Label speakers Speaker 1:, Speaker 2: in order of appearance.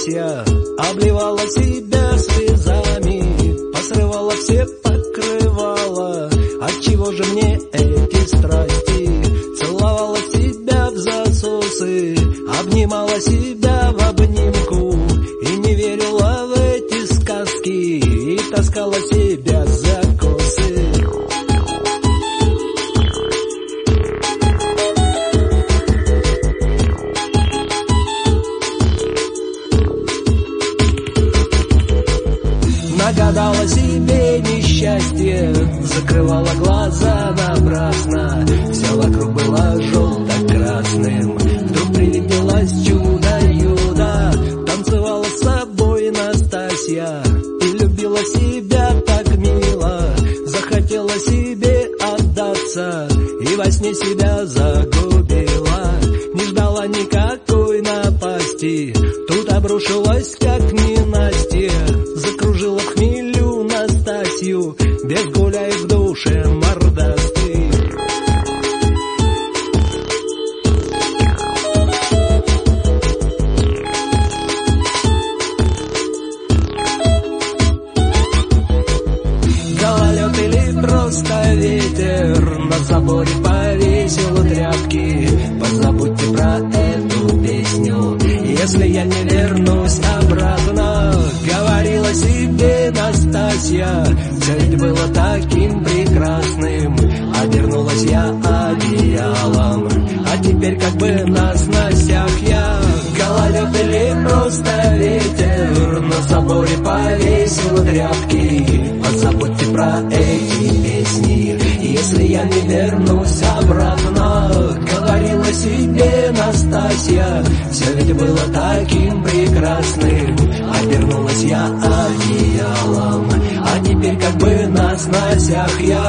Speaker 1: Настасья обливала себя слезами, посрывала все покрывала. Отчего же мне эти страсти? Целовала себя в засосы, обнимала себя в обнимку и не верила в эти сказки, и таскала себя за косы. Нагадала себе несчастье, закрывала глаза напрасно, все вокруг было желто-красным. Вдруг привиделось чудо-юдо, танцевала с собой Настасья и любила себя так мило. Захотела себе отдаться и во сне себя загубила. Не ждала никакой напасти, тут обрушилась как ненастье. Закружила в хмелю Настасью, без гуляй в душе мордастый. Гололед или просто ветер на заборе повесил тряпки. Позабудьте про эту песню, если я не вернусь обратно. Говорила себе Настасья, все ведь было таким прекрасным. Обернулась я одеялом, а теперь как бы на сносях я. Гололед или просто ветер на заборе повесил тряпки. Позабудьте про эти песни, если я не вернусь обратно. Говорила себе Настасья, все ведь было таким прекрасным. Обернулась я одеялом, а теперь как бы на сносях я.